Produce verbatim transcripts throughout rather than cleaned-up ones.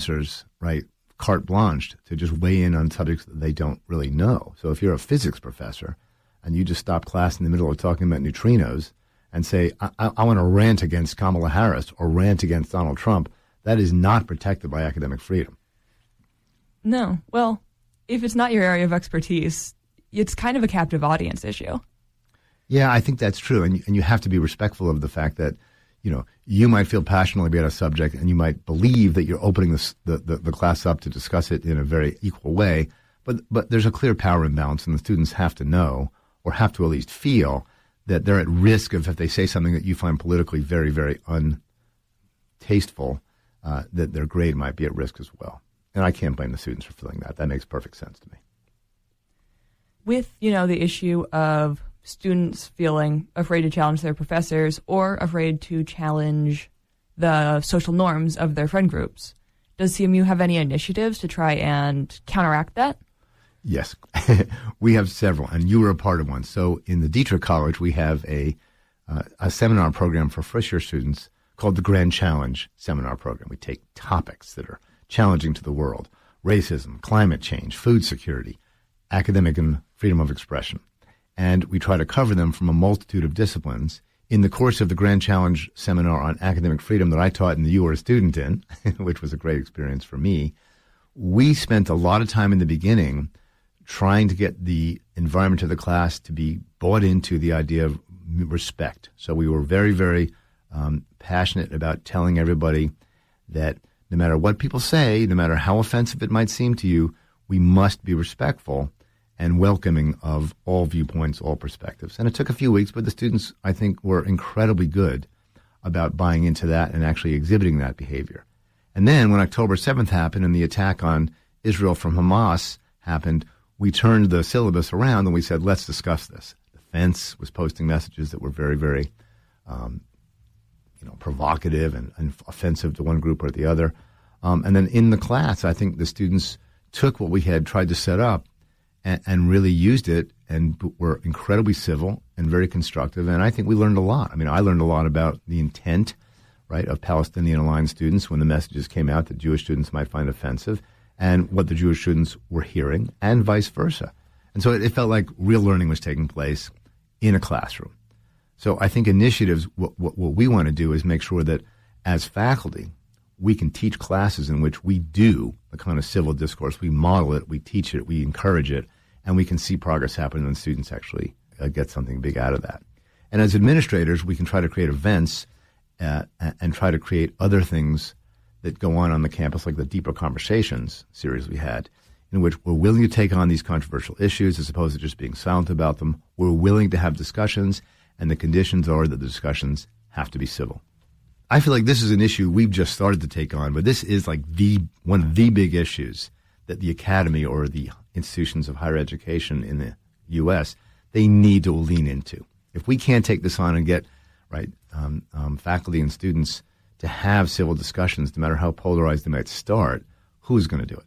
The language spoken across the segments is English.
professors, right, carte blanche to just weigh in on subjects that they don't really know. So if you're a physics professor and you just stop class in the middle of talking about neutrinos and say, I, I, I want to rant against Kamala Harris or rant against Donald Trump, that is not protected by academic freedom. No. Well, if it's not your area of expertise, it's kind of a captive audience issue. Yeah, I think that's true. And, and you have to be respectful of the fact that, you know, you might feel passionately about a subject and you might believe that you're opening this, the, the, the class up to discuss it in a very equal way. But, but there's a clear power imbalance, and the students have to know, or have to at least feel, that they're at risk of, if they say something that you find politically very, very untasteful, uh, that their grade might be at risk as well. And I can't blame the students for feeling that. That makes perfect sense to me. With, you know, the issue of students feeling afraid to challenge their professors or afraid to challenge the social norms of their friend groups, does C M U have any initiatives to try and counteract that? Yes, we have several, and you were a part of one. So in the Dietrich College, we have a uh, a seminar program for first-year students called the Grand Challenge Seminar Program. We take topics that are challenging to the world: racism, climate change, food security, academic and freedom of expression. And we try to cover them from a multitude of disciplines. In the course of the Grand Challenge Seminar on Academic Freedom that I taught and that you were a student in, which was a great experience for me, we spent a lot of time in the beginning trying to get the environment of the class to be bought into the idea of respect. So we were very, very um, passionate about telling everybody that no matter what people say, no matter how offensive it might seem to you, we must be respectful and welcoming of all viewpoints, all perspectives. And it took a few weeks, but the students, I think, were incredibly good about buying into that and actually exhibiting that behavior. And then when October seventh happened and the attack on Israel from Hamas happened, we turned the syllabus around and we said, let's discuss this. The Fence was posting messages that were very, very um, you know, provocative and, and offensive to one group or the other. Um, and then in the class, I think the students took what we had tried to set up and, and really used it and were incredibly civil and very constructive. And I think we learned a lot. I mean, I learned a lot about the intent, right, of Palestinian Alliance students when the messages came out that Jewish students might find offensive, and what the Jewish students were hearing, and vice versa. And so it, it felt like real learning was taking place in a classroom. So I think initiatives, what, what, what we want to do is make sure that as faculty, we can teach classes in which we do the kind of civil discourse. We model it, we teach it, we encourage it, and we can see progress happen when students actually uh, get something big out of that. And as administrators, we can try to create events uh, and try to create other things that go on on the campus, like the Deeper Conversations series we had, in which we're willing to take on these controversial issues as opposed to just being silent about them. We're willing to have discussions, and the conditions are that the discussions have to be civil. I feel like this is an issue we've just started to take on, but this is like the one of the big issues that the academy or the institutions of higher education in the U S, they need to lean into. If we can't take this on and get right um, um, faculty and students to have civil discussions, no matter how polarized they might start, who's going to do it?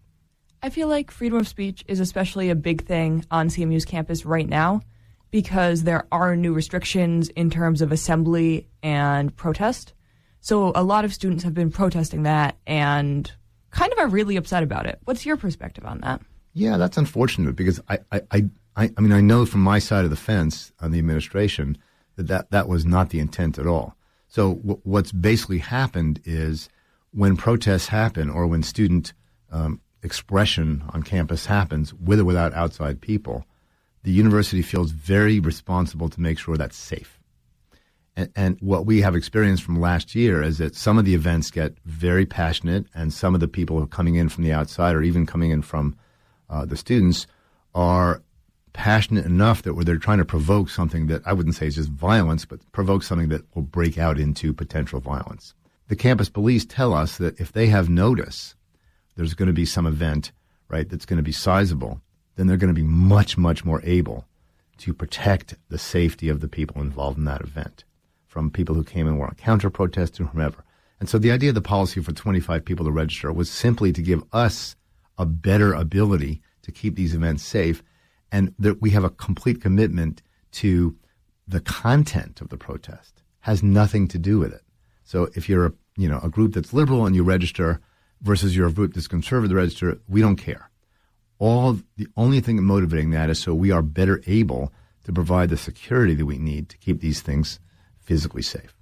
I feel like freedom of speech is especially a big thing on C M U's campus right now because there are new restrictions in terms of assembly and protest. So a lot of students have been protesting that and kind of are really upset about it. What's your perspective on that? Yeah, that's unfortunate because I, I, I, I mean, I know from my side of the fence on the administration that that, that was not the intent at all. So w- what's basically happened is when protests happen or when student um, expression on campus happens, with or without outside people, the university feels very responsible to make sure that's safe. And, and what we have experienced from last year is that some of the events get very passionate, and some of the people who are coming in from the outside or even coming in from uh, the students are passionate enough that where they're trying to provoke something that I wouldn't say is just violence, but provoke something that will break out into potential violence. The campus police tell us that if they have notice there's going to be some event, right, that's going to be sizable, then they're going to be much, much more able to protect the safety of the people involved in that event, from people who came and were on counter-protest to whomever. And so the idea of the policy for twenty-five people to register was simply to give us a better ability to keep these events safe, and that we have a complete commitment to the content of the protest. Has nothing to do with it. So if you're a, you know, a group that's liberal and you register, versus you're a group that's conservative the register, we don't care. All the only thing motivating that is so we are better able to provide the security that we need to keep these things physically safe.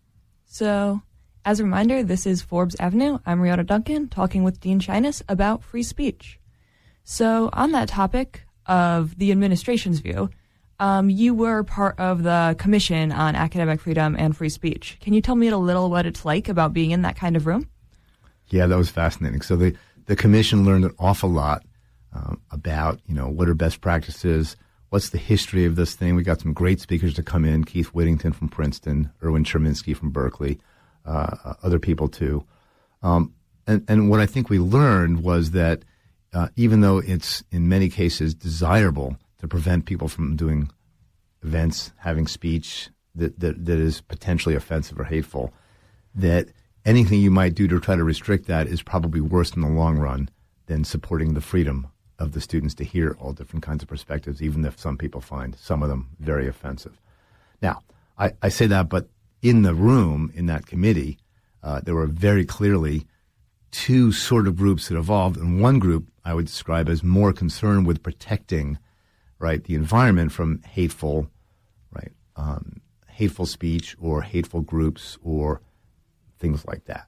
So, as a reminder, this is Forbes Avenue. I'm Riota Duncan, talking with Dean Shinas about free speech. So, on that topic of the administration's view, um, you were part of the Commission on Academic Freedom and Free Speech. Can you tell me a little what it's like about being in that kind of room? Yeah, that was fascinating. So the, the Commission learned an awful lot um, about, you know, what are best practices, what's the history of this thing. We got some great speakers to come in, Keith Whittington from Princeton, Erwin Cherminsky from Berkeley, uh, other people too. Um, and, and what I think we learned was that uh, even though it's in many cases desirable to prevent people from doing events, having speech that, that, that is potentially offensive or hateful, that anything you might do to try to restrict that is probably worse in the long run than supporting the freedom of the students to hear all different kinds of perspectives, even if some people find some of them very offensive. Now, I, I say that, but in the room, in that committee, uh, there were very clearly two sort of groups that evolved. And one group I would describe as more concerned with protecting, right, the environment from hateful, right, um, hateful speech or hateful groups or things like that.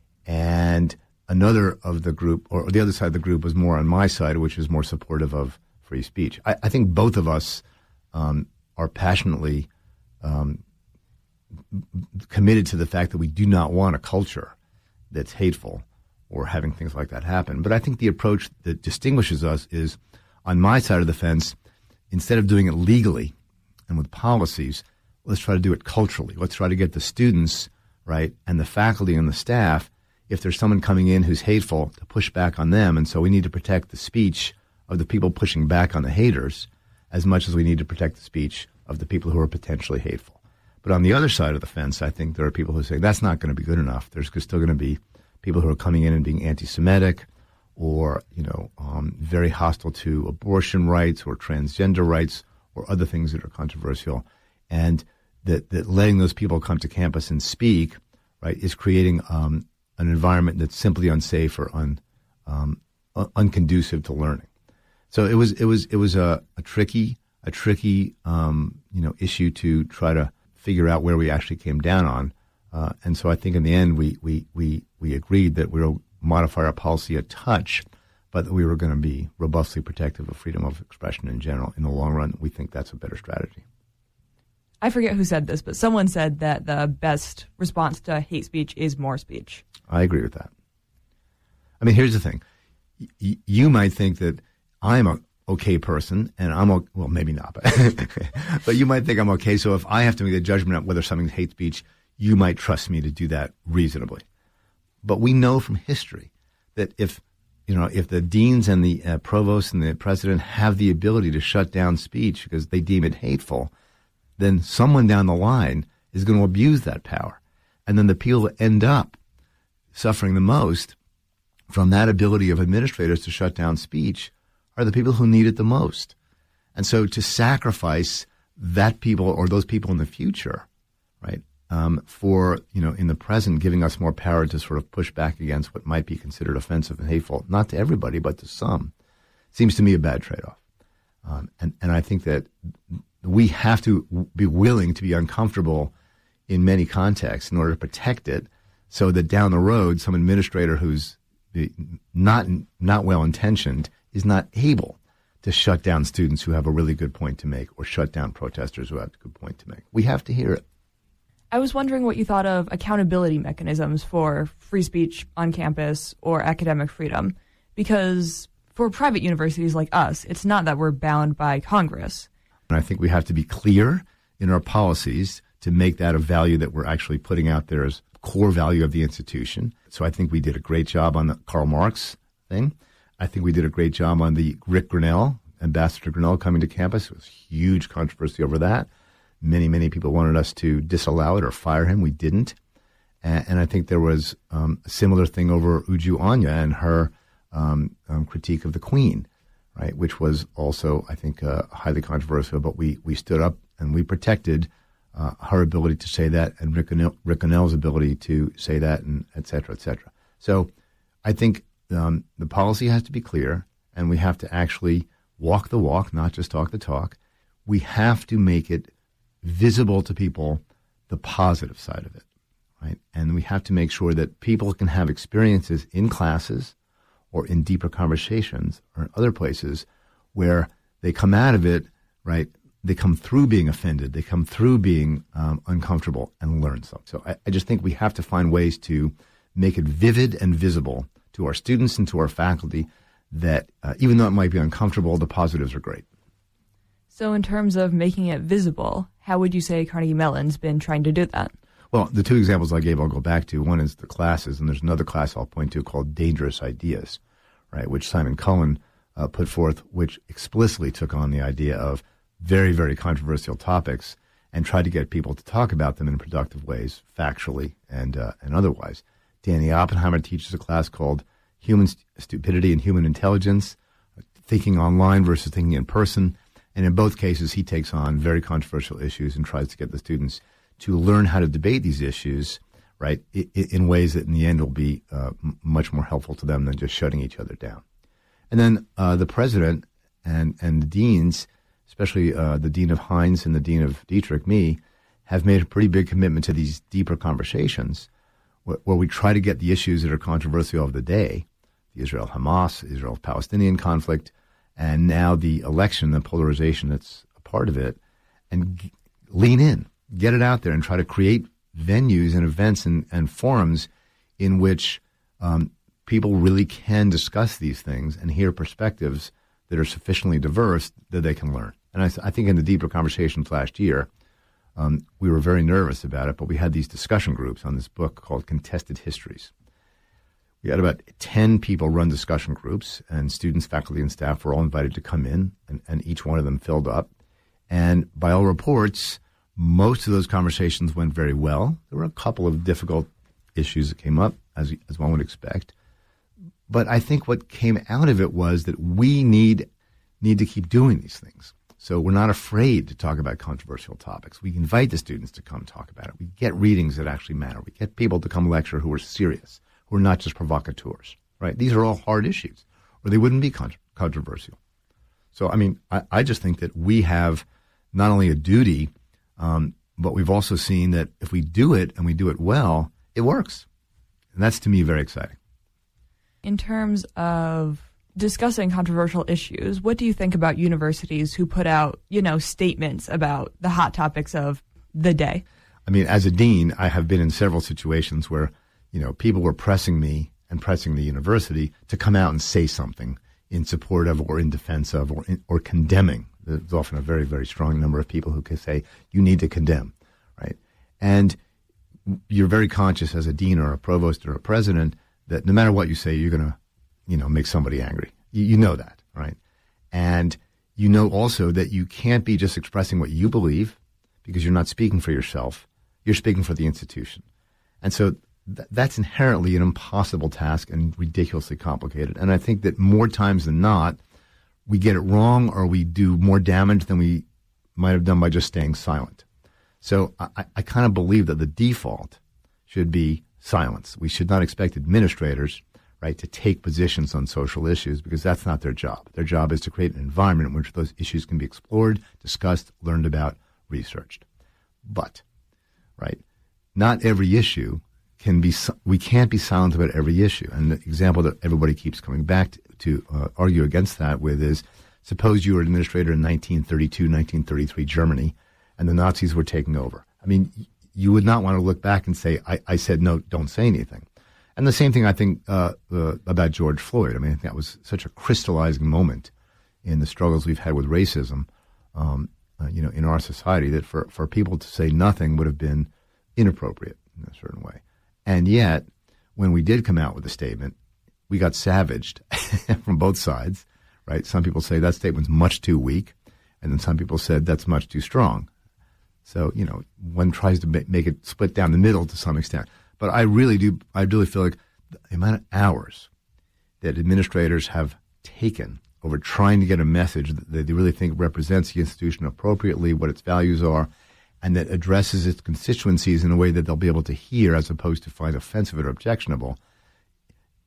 And another of the group, or the other side of the group, was more on my side, which is more supportive of free speech. I, I think both of us um, are passionately um, committed to the fact that we do not want a culture that's hateful or having things like that happen. But I think the approach that distinguishes us is, on my side of the fence, instead of doing it legally and with policies, let's try to do it culturally. Let's try to get the students, right, and the faculty and the staff, if there's someone coming in who's hateful, to push back on them. And so we need to protect the speech of the people pushing back on the haters as much as we need to protect the speech of the people who are potentially hateful. But on the other side of the fence, I think there are people who say that's not going to be good enough. There's still going to be people who are coming in and being anti-Semitic or, you know, um, very hostile to abortion rights or transgender rights or other things that are controversial. And that, that letting those people come to campus and speak, right, is creating um, an environment that's simply unsafe or un, um, un- unconducive to learning. So it was it was it was a, a tricky a tricky um, you know issue to try to figure out where we actually came down on, uh, and so I think in the end we we we we agreed that we will modify our policy a touch, but that we were going to be robustly protective of freedom of expression in general. In the long run, we think that's a better strategy. I forget who said this, but someone said that the best response to hate speech is more speech. I agree with that. I mean, here's the thing. Y- you might think that I'm a okay person, and I'm okay, well, maybe not, but, but you might think I'm okay. So if I have to make the judgment on whether something's hate speech, you might trust me to do that reasonably. But we know from history that if, you know, if the deans and the uh, provosts and the president have the ability to shut down speech because they deem it hateful, then someone down the line is going to abuse that power. And then the people that end up suffering the most from that ability of administrators to shut down speech are the people who need it the most. And so to sacrifice that people or those people in the future, right, um, for, you know, in the present, giving us more power to sort of push back against what might be considered offensive and hateful, not to everybody, but to some, seems to me a bad trade-off. Um, and, and I think that we have to be willing to be uncomfortable in many contexts in order to protect it, so that down the road, some administrator who's not not well-intentioned is not able to shut down students who have a really good point to make or shut down protesters who have a good point to make. We have to hear it. I was wondering what you thought of accountability mechanisms for free speech on campus or academic freedom, because for private universities like us, it's not that we're bound by Congress. And I think we have to be clear in our policies to make that a value that we're actually putting out there as core value of the institution. So I think we did a great job on the Karl Marx thing. I think we did a great job on the Rick Grinnell, Ambassador Grinnell coming to campus. It was huge controversy over that. Many, many people wanted us to disallow it or fire him. We didn't. And, and I think there was um, a similar thing over Uju Anya and her um, um, critique of the Queen, right, which was also, I think, uh, highly controversial. But we, we stood up and we protected uh, her ability to say that and Rick Grinnell, Rick Grinnell's ability to say that, and et cetera, et cetera. So I think um, the policy has to be clear, and we have to actually walk the walk, not just talk the talk. We have to make it visible to people the positive side of it, right? And we have to make sure that people can have experiences in classes or in deeper conversations or in other places where they come out of it, right? They come through being offended. They come through being um, uncomfortable and learn something. So I, I just think we have to find ways to make it vivid and visible to our students and to our faculty that uh, even though it might be uncomfortable, the positives are great. So in terms of making it visible, how would you say Carnegie Mellon's been trying to do that? Well, the two examples I gave I'll go back to. One is the classes, and there's another class I'll point to called Dangerous Ideas, right, which Simon Cohen uh, put forth, which explicitly took on the idea of very, very controversial topics and tried to get people to talk about them in productive ways, factually and uh, and otherwise. Danny Oppenheimer teaches a class called Human St- Stupidity and Human Intelligence, thinking online versus thinking in person. And in both cases, he takes on very controversial issues and tries to get the students to learn how to debate these issues, right, in, in ways that in the end will be uh, m- much more helpful to them than just shutting each other down. And then uh, the president and, and the deans, especially uh, the dean of Heinz and the dean of Dietrich, me, have made a pretty big commitment to these deeper conversations where, where we try to get the issues that are controversial of the day, the Israel-Hamas, Israel-Palestinian conflict, and now the election, the polarization that's a part of it, and g- lean in, get it out there, and try to create venues and events and, and forums in which um, people really can discuss these things and hear perspectives that are sufficiently diverse that they can learn. And I, I think in the deeper conversations last year, um, we were very nervous about it, but we had these discussion groups on this book called Contested Histories. We had about ten people run discussion groups, and students, faculty, and staff were all invited to come in, and, and each one of them filled up. And by all reports, most of those conversations went very well. There were a couple of difficult issues that came up, as, as one would expect. But I think what came out of it was that we need need to keep doing these things. So we're not afraid to talk about controversial topics. We invite the students to come talk about it. We get readings that actually matter. We get people to come lecture who are serious, who are not just provocateurs, right? These are all hard issues, or they wouldn't be con- controversial. So, I mean, I, I just think that we have not only a duty, um, but we've also seen that if we do it and we do it well, it works. And that's, to me, very exciting. In terms of discussing controversial issues, what do you think about universities who put out, you know, statements about the hot topics of the day? I mean, as a dean, I have been in several situations where, you know, people were pressing me and pressing the university to come out and say something in support of or in defense of or in, or condemning. There's often a very, very strong number of people who can say, you need to condemn, right? And you're very conscious as a dean or a provost or a president that no matter what you say, you're going to, you know, make somebody angry. You, you know that, right? And you know also that you can't be just expressing what you believe because you're not speaking for yourself. You're speaking for the institution. And so th- that's inherently an impossible task and ridiculously complicated. And I think that more times than not, we get it wrong or we do more damage than we might have done by just staying silent. So I, I kind of believe that the default should be silence. We should not expect administrators, right, to take positions on social issues because that's not their job. Their job is to create an environment in which those issues can be explored, discussed, learned about, researched. But, right, not every issue can be, we can't be silent about every issue. And the example that everybody keeps coming back to, to uh, argue against that with is, suppose you were an administrator in nineteen thirty-two, nineteen thirty-three Germany, and the Nazis were taking over. I mean, you would not want to look back and say, I, I said, no, don't say anything. And the same thing, I think, uh, uh, about George Floyd. I mean, I think that was such a crystallizing moment in the struggles we've had with racism, um, uh, you know, in our society, that for, for people to say nothing would have been inappropriate in a certain way. And yet, when we did come out with a statement, we got savaged from both sides, right? Some people say that statement's much too weak, and then some people said that's much too strong. So, you know, one tries to make it split down the middle to some extent. But I really do, I really feel like the amount of hours that administrators have taken over trying to get a message that they really think represents the institution appropriately, what its values are, and that addresses its constituencies in a way that they'll be able to hear as opposed to find offensive or objectionable,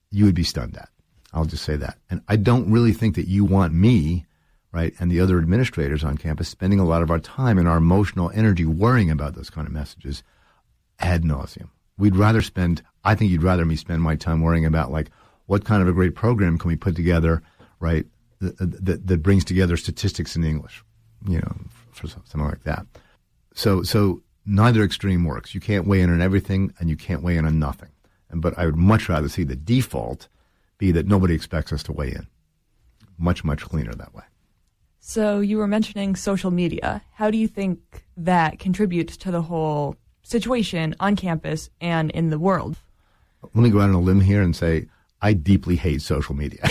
you would be stunned at. I'll just say that. And I don't really think that you want me, right, and the other administrators on campus spending a lot of our time and our emotional energy worrying about those kind of messages ad nauseum. We'd rather spend, I think you'd rather me spend my time worrying about, like, what kind of a great program can we put together, right, that, that, that brings together statistics in English, you know, for something like that. So, so neither extreme works. You can't weigh in on everything, and you can't weigh in on nothing. And, but I would much rather see the default be that nobody expects us to weigh in. Much, much cleaner that way. So you were mentioning social media. How do you think that contributes to the whole situation on campus and in the world? Let me go out on a limb here and say I deeply hate social media.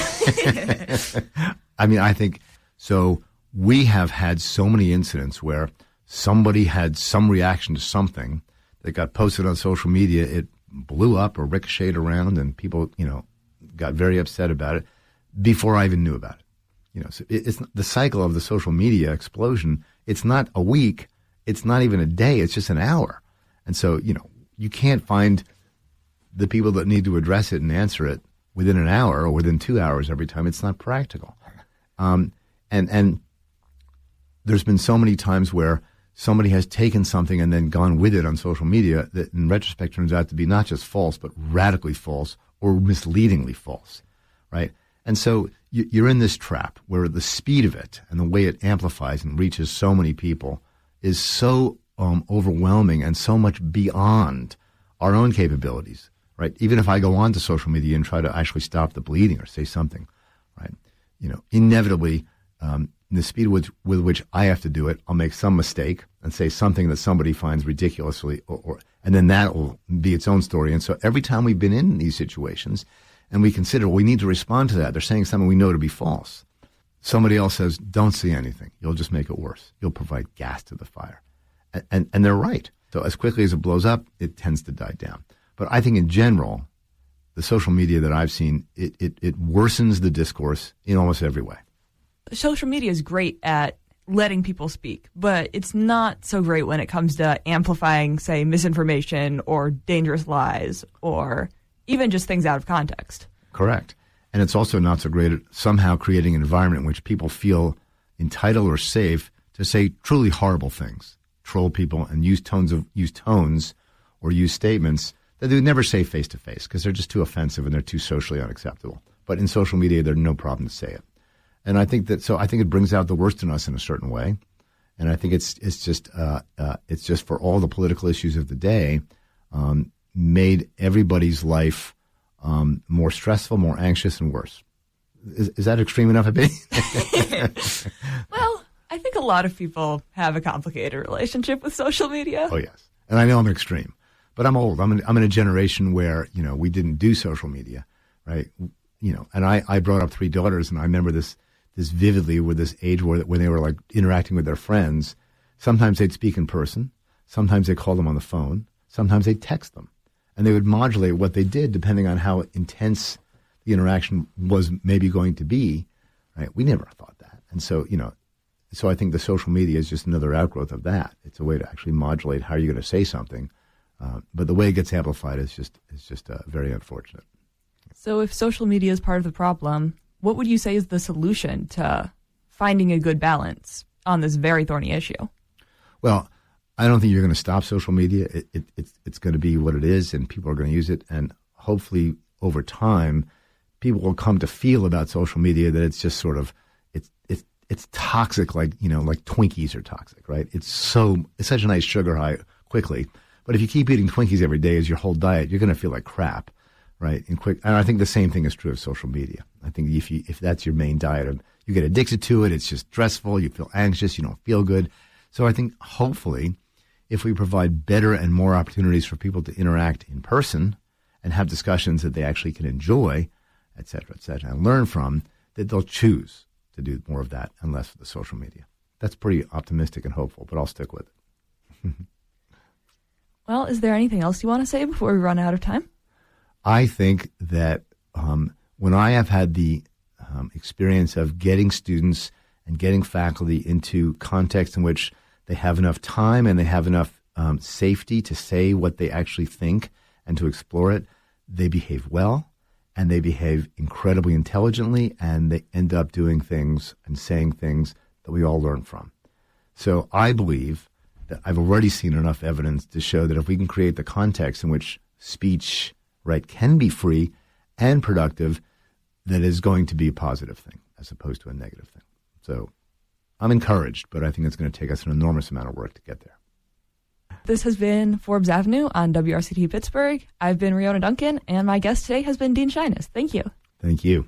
I mean, I think so. We have had so many incidents where somebody had some reaction to something that got posted on social media. It blew up or ricocheted around, and people, you know, got very upset about it before I even knew about it. You know, so it's the cycle of the social media explosion. It's not a week. It's not even a day. It's just an hour. And so, you know, you can't find the people that need to address it and answer it within an hour or within two hours every time. It's not practical. Um, and, and there's been so many times where somebody has taken something and then gone with it on social media that in retrospect turns out to be not just false, but radically false or misleadingly false, right? And so you're in this trap where the speed of it and the way it amplifies and reaches so many people is so um, overwhelming and so much beyond our own capabilities, right? Even if I go on to social media and try to actually stop the bleeding or say something, right? You know, inevitably, um, in the speed with, with which I have to do it, I'll make some mistake and say something that somebody finds ridiculously, or, or and then that will be its own story. And so every time we've been in these situations and we consider, well, we need to respond to that, they're saying something we know to be false. Somebody else says, don't say anything. You'll just make it worse. You'll provide gas to the fire. And, and, and they're right. So as quickly as it blows up, it tends to die down. But I think in general, the social media that I've seen, it, it, it worsens the discourse in almost every way. Social media is great at letting people speak, but it's not so great when it comes to amplifying, say, misinformation or dangerous lies or even just things out of context. Correct. And it's also not so great at somehow creating an environment in which people feel entitled or safe to say truly horrible things, troll people, and use tones of use tones or use statements that they would never say face to face because they're just too offensive and they're too socially unacceptable. But in social media, there's no problem to say it. And I think that so I think it brings out the worst in us in a certain way. And I think it's it's just uh, uh, it's just for all the political issues of the day, um, made everybody's life um, more stressful, more anxious, and worse. Is, is that extreme enough opinion? Well, I think a lot of people have a complicated relationship with social media. Oh yes, and I know I'm extreme, but I'm old. I'm in, I'm in a generation where you know we didn't do social media, right? You know, and I, I brought up three daughters, and I remember this. This vividly with this age where when they were like interacting with their friends, sometimes they'd speak in person, sometimes they called them on the phone, sometimes they'd text them, and they would modulate what they did depending on how intense the interaction was maybe going to be. Right? We never thought that, and so you know, so I think the social media is just another outgrowth of that. It's a way to actually modulate how you're going to say something, uh, but the way it gets amplified is just is just uh, very unfortunate. So, if social media is part of the problem, what would you say is the solution to finding a good balance on this very thorny issue? Well, I don't think you're going to stop social media. It, it, it's, it's going to be what it is, and people are going to use it. And hopefully, over time, people will come to feel about social media that it's just sort of it's it's it's toxic, like you know, like Twinkies are toxic, right? It's so it's such a nice sugar high quickly, but if you keep eating Twinkies every day as your whole diet, you're going to feel like crap. Right, and quick, and I think the same thing is true of social media. I think if you if that's your main diet, you get addicted to it. It's just stressful. You feel anxious. You don't feel good. So I think hopefully, if we provide better and more opportunities for people to interact in person and have discussions that they actually can enjoy, et cetera, et cetera, and learn from, that they'll choose to do more of that and less of the social media. That's pretty optimistic and hopeful, but I'll stick with it. Well, is there anything else you want to say before we run out of time? I think that um, when I have had the um, experience of getting students and getting faculty into contexts in which they have enough time and they have enough um, safety to say what they actually think and to explore it, they behave well and they behave incredibly intelligently, and they end up doing things and saying things that we all learn from. So I believe that I've already seen enough evidence to show that if we can create the context in which speech, right, can be free and productive, that is going to be a positive thing as opposed to a negative thing. So I'm encouraged, but I think it's going to take us an enormous amount of work to get there. This has been Forbes Avenue on W R C T Pittsburgh. I've been Riona Duncan, and my guest today has been Dean Shinas. Thank you. Thank you.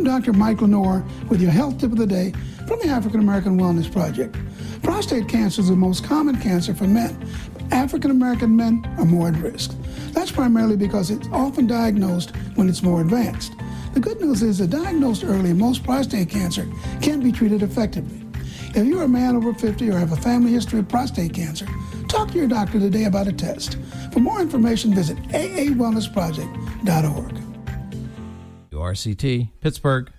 Doctor Mike Lenore with your health tip of the day from the African American Wellness Project. Prostate cancer is the most common cancer for men. African American men are more at risk. That's primarily because it's often diagnosed when it's more advanced. The good news is that diagnosed early, most prostate cancer can be treated effectively. If you're a man over fifty or have a family history of prostate cancer, talk to your doctor today about a test. For more information, visit a a wellness project dot org. W R C T, Pittsburgh.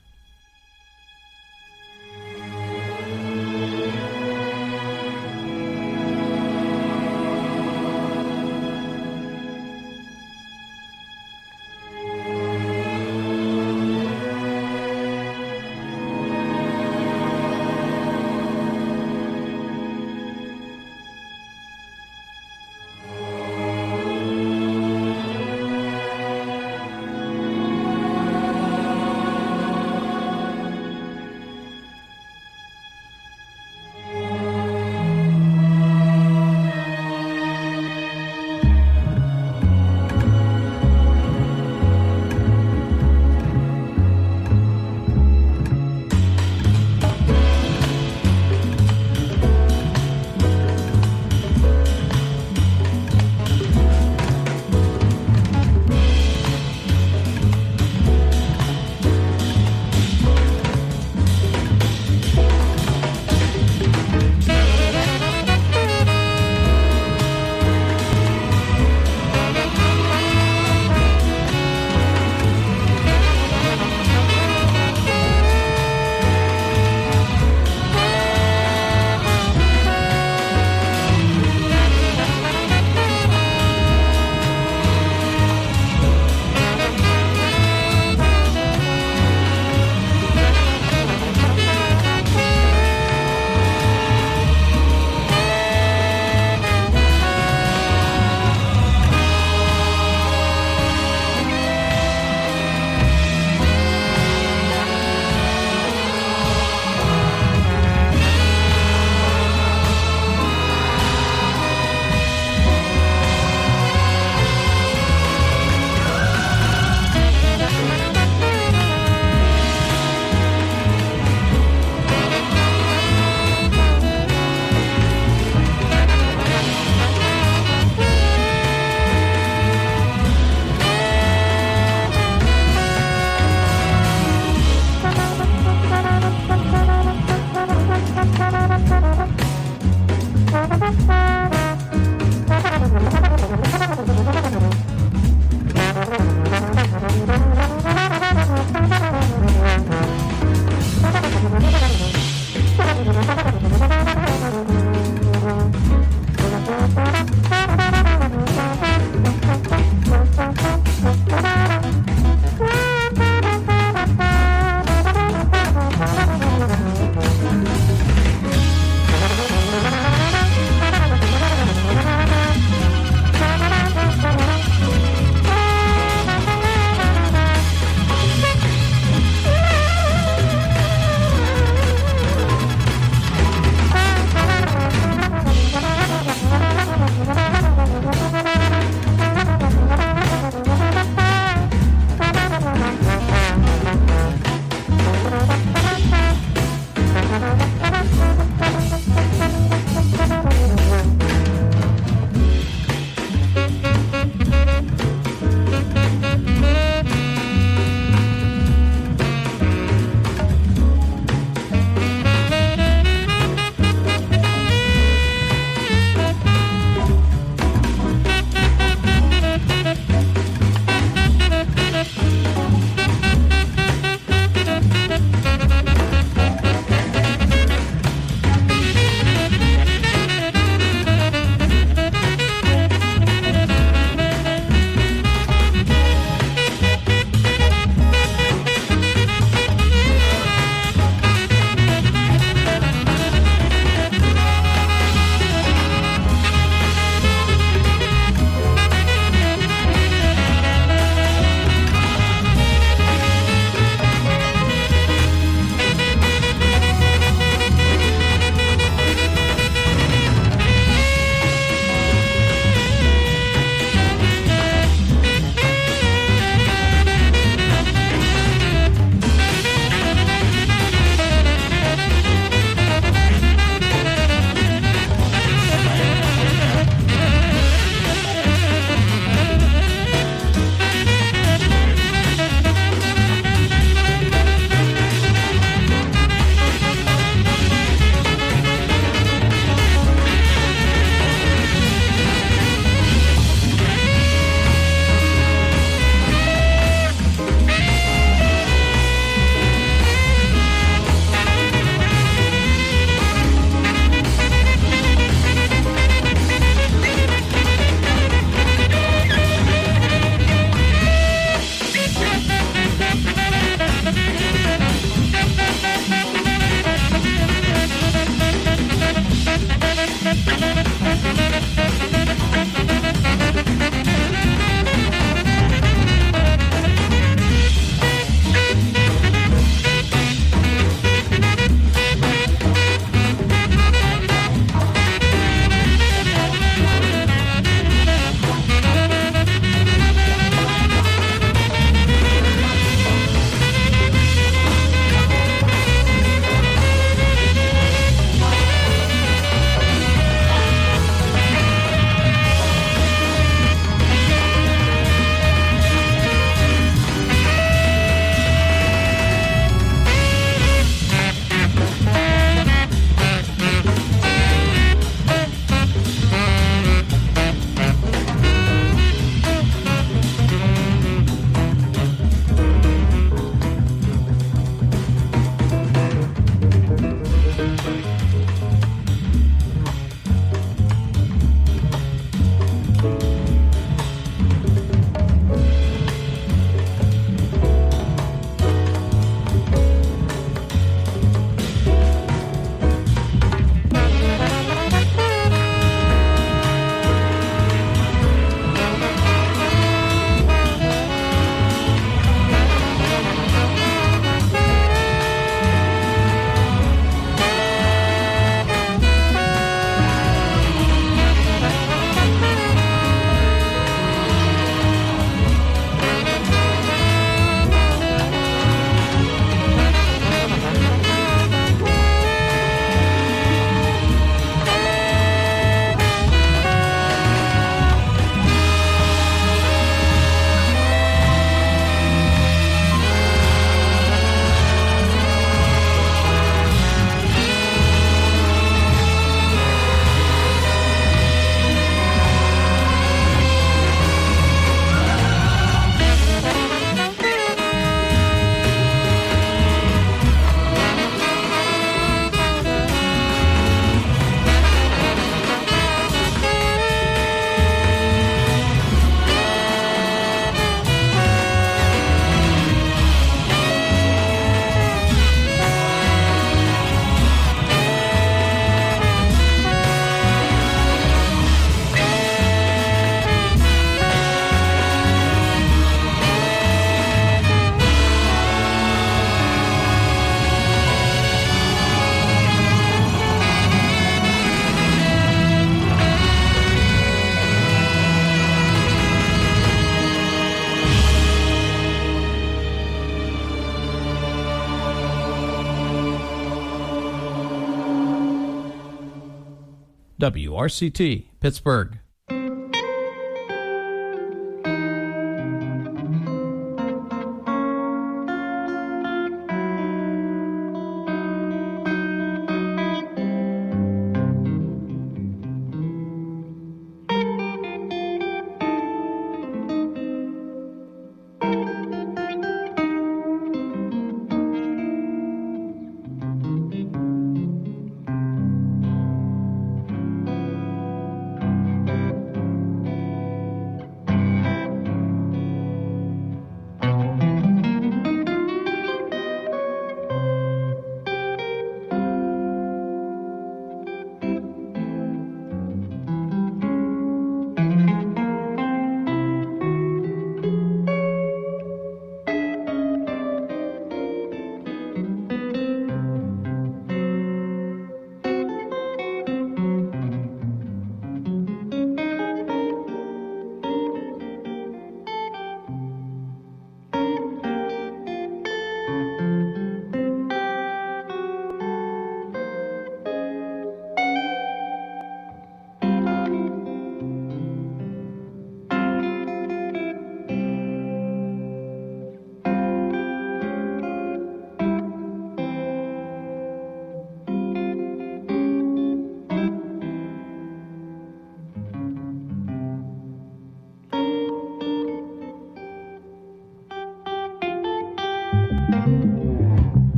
W R C T, Pittsburgh.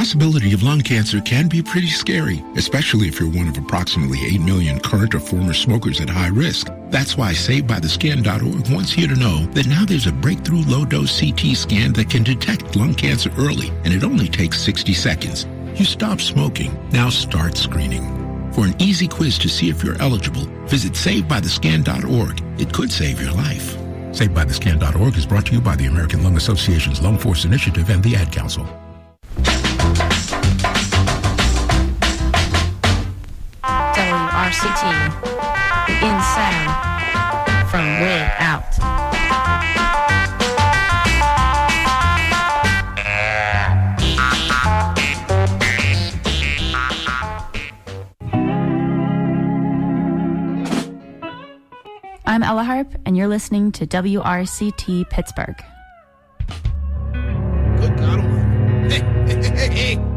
possibility of lung cancer can be pretty scary, especially if you're one of approximately eight million current or former smokers at high risk. That's why Saved by the Scan dot org wants you to know that now there's a breakthrough low-dose C T scan that can detect lung cancer early, and it only takes sixty seconds. You stop smoking. Now start screening. For an easy quiz to see if you're eligible, visit Saved by the Scan dot org. It could save your life. Saved by the Scan dot org is brought to you by the American Lung Association's Lung Force Initiative and the Ad Council. W R C T, in sound from way out. I'm Ella Harp, and you're listening to W R C T Pittsburgh. Good God Almighty. Hey, hey, hey, hey.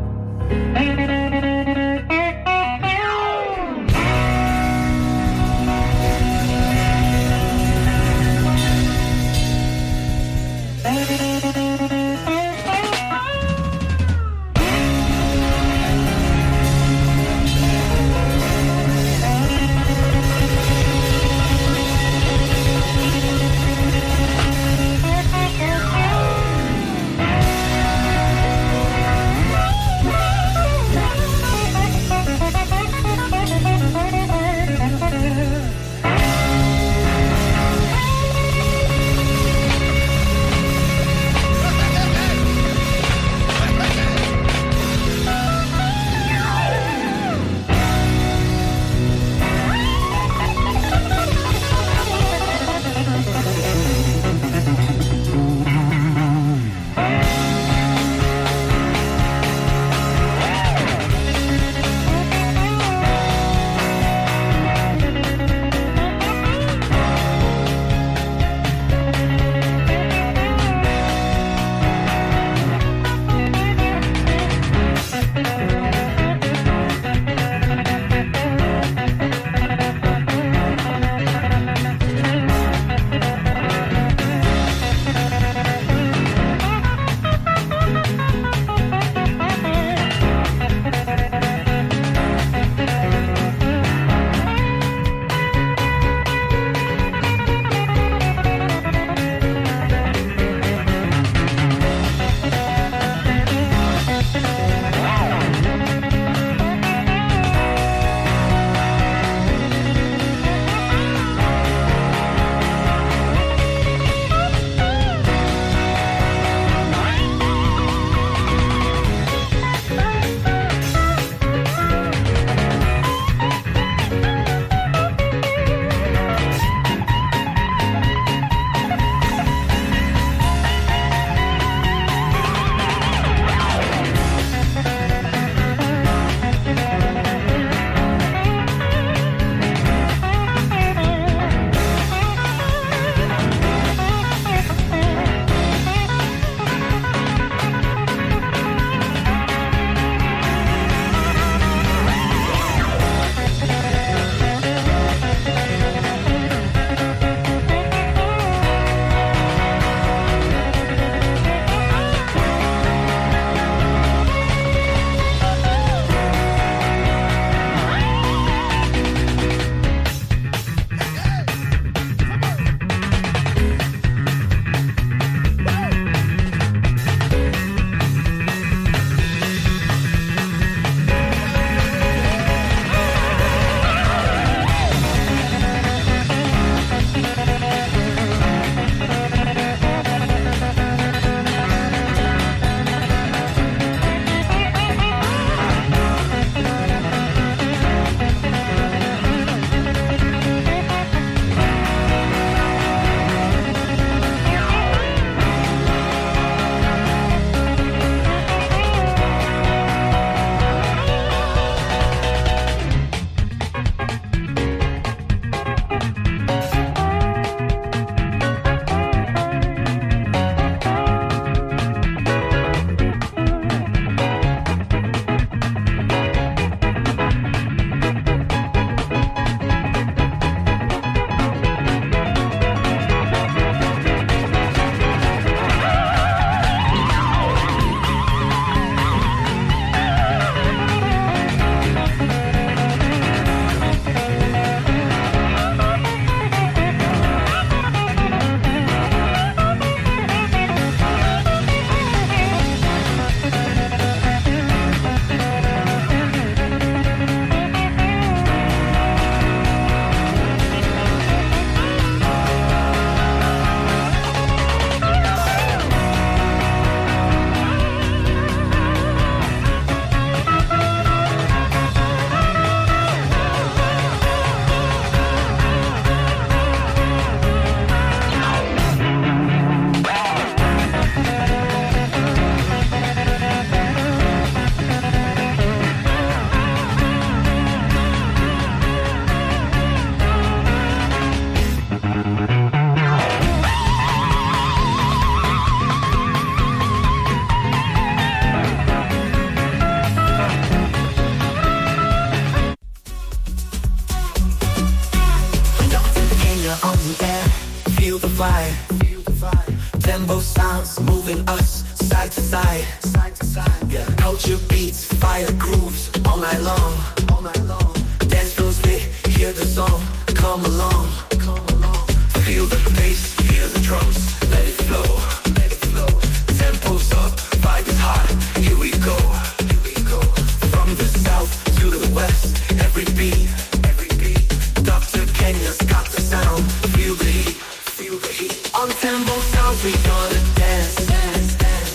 moving us side to side, side to side. Yeah, culture beats, fire grooves all night long, all night long. Dance floors lit, hear the song, come along, come along. Feel the bass, hear the drums, let it flow, let it flow. Tempo's up, vibe is hot, here we go, here we go. From the south to the west, every beat, every beat. Doctor Kenya's got the sound, feel the heat, feel the heat. On tempo sounds we gonna dance, dance, dance.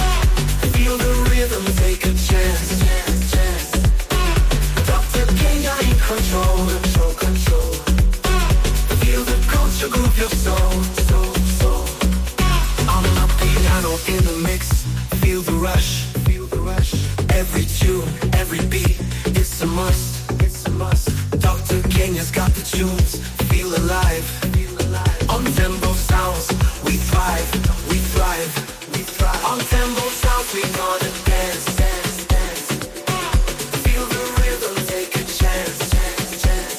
Feel the rhythm, take a chance, chance, chance. Doctor Kenya in control, control, control. Feel the culture groove your soul, soul, soul. On the piano in the mix, feel the rush, feel the rush. Every tune, every beat, it's a must, it's a must. Doctor Kenya's got the tunes, feel alive, feel alive. On tempo sounds, we thrive, we thrive, we thrive. On tempo sounds, we gonna dance, dance, dance. Feel the rhythm, take a chance, chance, chance.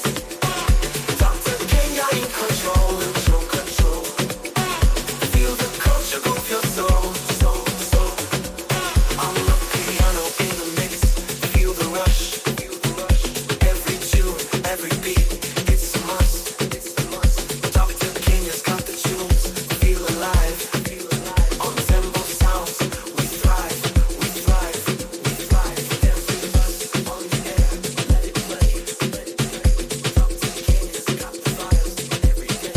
Doctor Kenya in control, control, control. Feel the culture groove your soul, soul, soul. On the piano in the mix, feel the rush, feel the rush. Every tune, every beat, it's a must, it's a must. Doctor Kenya's got the tunes, feel alive, feel alive. On tempo sounds, we thrive, we thrive, we thrive. Every buzz on the air, let it play, let it play. Doctor Kenya's got the vibes every day.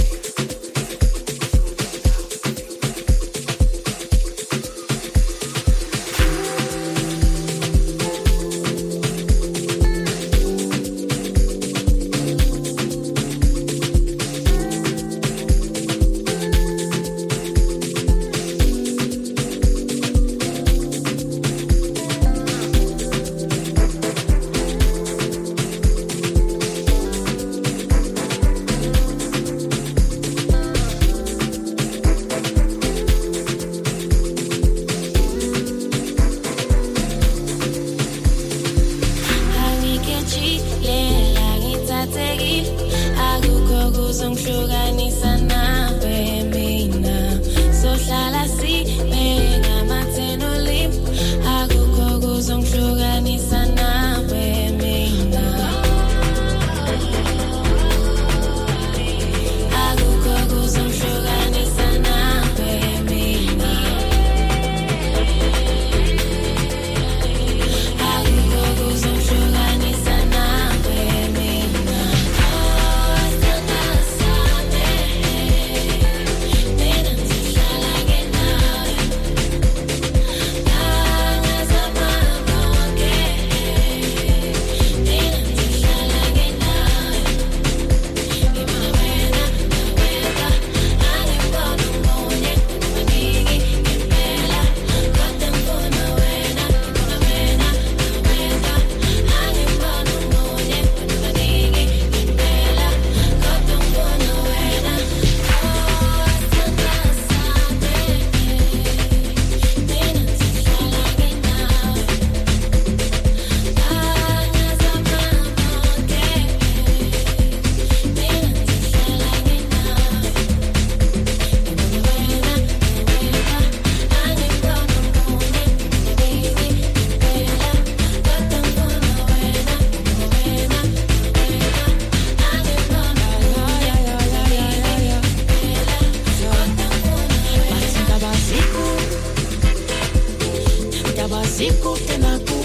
Siku tena ku